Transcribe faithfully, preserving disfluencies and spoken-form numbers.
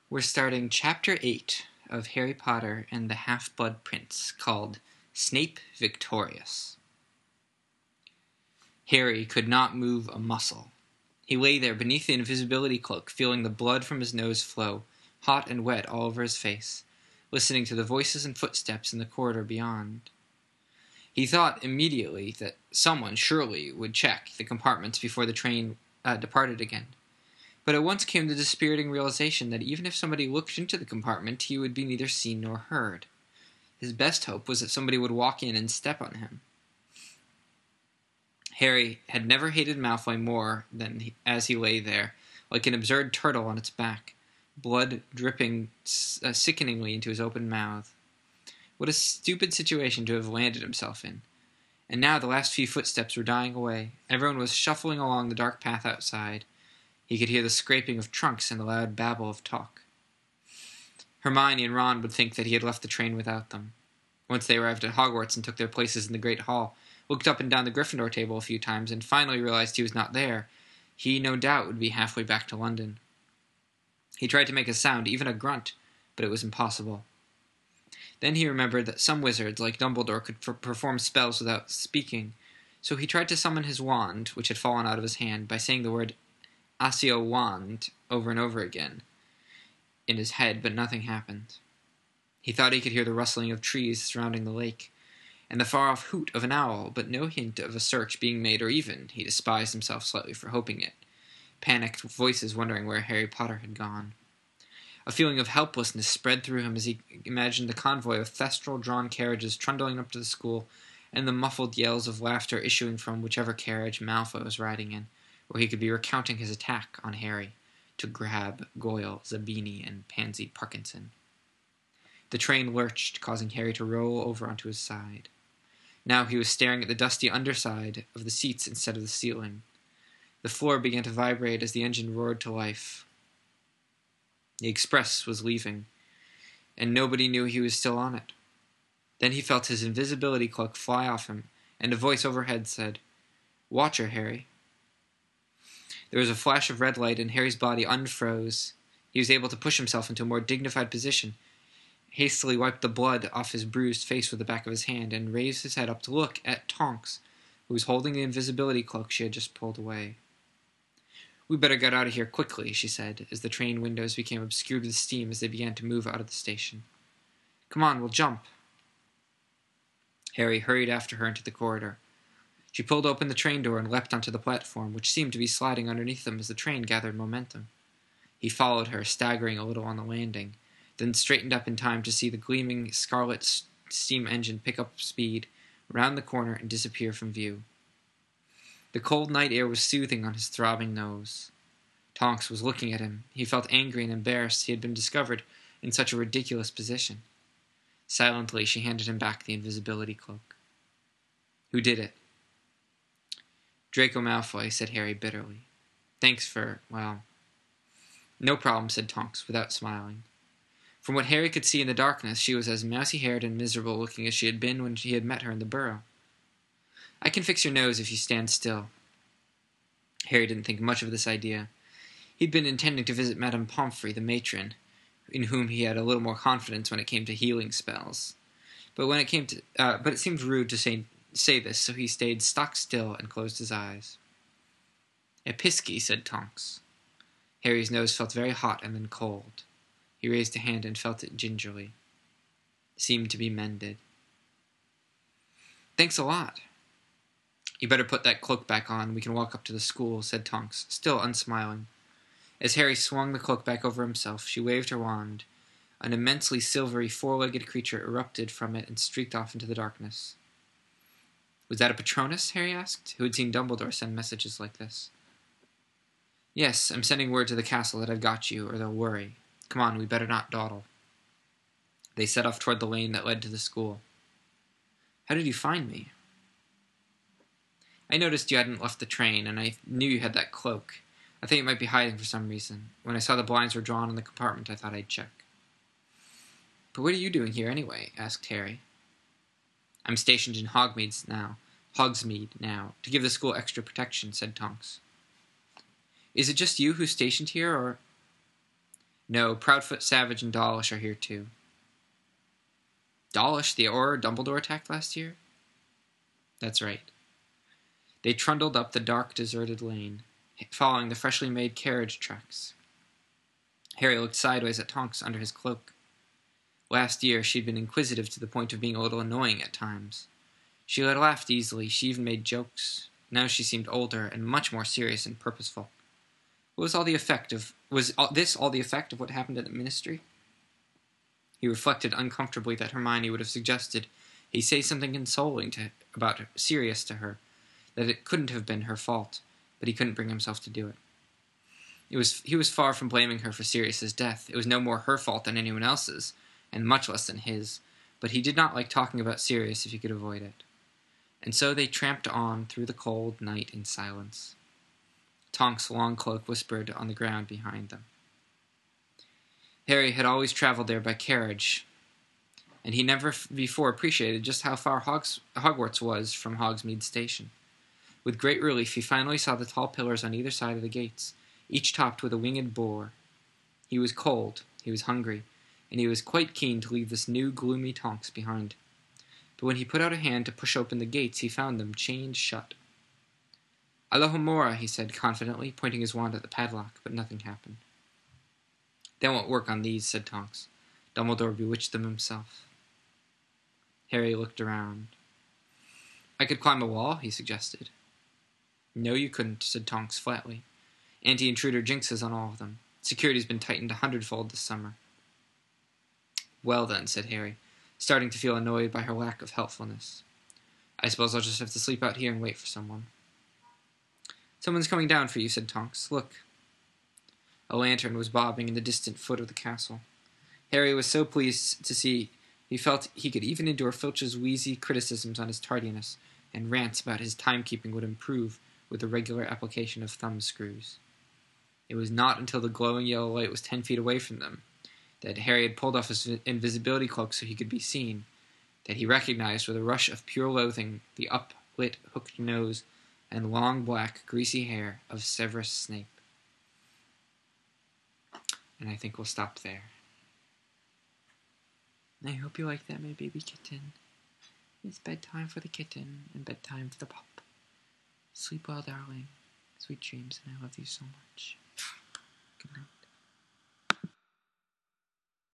We're starting Chapter eight of Harry Potter and the Half-Blood Prince, called Snape Victorious. Harry could not move a muscle. He lay there beneath the invisibility cloak, feeling the blood from his nose flow, hot and wet all over his face, listening to the voices and footsteps in the corridor beyond. He thought immediately that someone surely would check the compartments before the train uh, departed again. But at once came the dispiriting realization that even if somebody looked into the compartment, he would be neither seen nor heard. His best hope was that somebody would walk in and step on him. Harry had never hated Malfoy more than he, as he lay there, like an absurd turtle on its back, blood dripping uh, sickeningly into his open mouth. What a stupid situation to have landed himself in. And now the last few footsteps were dying away. Everyone was shuffling along the dark path outside. He could hear the scraping of trunks and the loud babble of talk. Hermione and Ron would think that he had left the train without them. Once they arrived at Hogwarts and took their places in the Great Hall, looked up and down the Gryffindor table a few times, and finally realized he was not there, he no doubt would be halfway back to London. He tried to make a sound, even a grunt, but it was impossible. Then he remembered that some wizards, like Dumbledore, could f- perform spells without speaking, so he tried to summon his wand, which had fallen out of his hand, by saying the word Accio wand over and over again in his head, but nothing happened. He thought he could hear the rustling of trees surrounding the lake, and the far-off hoot of an owl, but no hint of a search being made, or even, he despised himself slightly for hoping it, panicked voices wondering where Harry Potter had gone. A feeling of helplessness spread through him as he imagined the convoy of thestral-drawn carriages trundling up to the school, and the muffled yells of laughter issuing from whichever carriage Malfoy was riding in, where he could be recounting his attack on Harry to grab Goyle, Zabini, and Pansy Parkinson. The train lurched, causing Harry to roll over onto his side. Now he was staring at the dusty underside of the seats instead of the ceiling. The floor began to vibrate as the engine roared to life. The express was leaving, and nobody knew he was still on it. Then he felt his invisibility cloak fly off him, and a voice overhead said, "Watch her, Harry." There was a flash of red light, and Harry's body unfroze. He was able to push himself into a more dignified position, hastily wiped the blood off his bruised face with the back of his hand, and raised his head up to look at Tonks, who was holding the invisibility cloak she had just pulled away. "We better get out of here quickly," she said, as the train windows became obscured with steam as they began to move out of the station. "Come on, we'll jump." Harry hurried after her into the corridor. She pulled open the train door and leapt onto the platform, which seemed to be sliding underneath them as the train gathered momentum. He followed her, staggering a little on the landing, then straightened up in time to see the gleaming scarlet steam engine pick up speed, round the corner, and disappear from view. The cold night air was soothing on his throbbing nose. Tonks was looking at him. He felt angry and embarrassed he had been discovered in such a ridiculous position. Silently, she handed him back the invisibility cloak. "Who did it?" "Draco Malfoy," said Harry bitterly. "Thanks for, well..." "No problem," said Tonks, without smiling. From what Harry could see in the darkness, she was as mousy-haired and miserable-looking as she had been when he had met her in the burrow. "I can fix your nose if you stand still." Harry didn't think much of this idea. He'd been intending to visit Madame Pomfrey, the matron, in whom he had a little more confidence when it came to healing spells. But when it came to, uh, but it seemed rude to say say this, so he stayed stock still and closed his eyes. "Episky," said Tonks. Harry's nose felt very hot and then cold. He raised a hand and felt it gingerly. It seemed to be mended. "Thanks a lot." "You better put that cloak back on. We can walk up to the school," said Tonks, still unsmiling. As Harry swung the cloak back over himself, she waved her wand. An immensely silvery four-legged creature erupted from it and streaked off into the darkness. "Was that a Patronus?" Harry asked, who had seen Dumbledore send messages like this. "Yes, I'm sending word to the castle that I've got you, or they'll worry. Come on, we better not dawdle." They set off toward the lane that led to the school. "How did you find me?" "I noticed you hadn't left the train, and I knew you had that cloak. I thought you might be hiding for some reason. When I saw the blinds were drawn in the compartment, I thought I'd check." "But what are you doing here, anyway?" asked Harry. "I'm stationed in Hogsmeade now, Hogsmeade now, to give the school extra protection," said Tonks. "Is it just you who's stationed here, or—" No, Proudfoot, Savage, and Dawlish are here too. Dawlish, the Auror Dumbledore attacked last year? That's right. They trundled up the dark, deserted lane, following the freshly made carriage tracks. Harry looked sideways at Tonks under his cloak. Last year, she'd been inquisitive to the point of being a little annoying at times. She had laughed easily, she even made jokes. Now she seemed older and much more serious and purposeful. What was all the effect of was all, this all the effect of what happened at the Ministry? He reflected uncomfortably that Hermione would have suggested he say something consoling to about Sirius to her, that it couldn't have been her fault, but he couldn't bring himself to do it. It was he was far from blaming her for Sirius's death. It was no more her fault than anyone else's, and much less than his. But he did not like talking about Sirius if he could avoid it. And so they tramped on through the cold night in silence. Tonks' long cloak whispered on the ground behind them. Harry had always traveled there by carriage, and he never before appreciated just how far Hogs- Hogwarts was from Hogsmeade Station. With great relief, he finally saw the tall pillars on either side of the gates, each topped with a winged boar. He was cold, he was hungry, and he was quite keen to leave this new, gloomy Tonks behind. But when he put out a hand to push open the gates, he found them chained shut. "Alohomora," he said confidently, pointing his wand at the padlock, but nothing happened. "They won't work on these," said Tonks. "Dumbledore bewitched them himself." Harry looked around. "I could climb a wall," he suggested. "No, you couldn't," said Tonks flatly. "Anti-intruder jinxes on all of them. Security's been tightened a hundredfold this summer." "Well then," said Harry, starting to feel annoyed by her lack of helpfulness. "I suppose I'll just have to sleep out here and wait for someone." "Someone's coming down for you," said Tonks. "Look." A lantern was bobbing in the distant foot of the castle. Harry was so pleased to see he felt he could even endure Filch's wheezy criticisms on his tardiness, and rants about his timekeeping would improve with the regular application of thumb screws. It was not until the glowing yellow light was ten feet away from them, that Harry had pulled off his invisibility cloak so he could be seen, that he recognized with a rush of pure loathing the uplit hooked nose and long black greasy hair of Severus Snape. And I think we'll stop there. I hope you like that, my baby kitten. It's bedtime for the kitten and bedtime for the pup. Sleep well, darling. Sweet dreams, and I love you so much. Good night.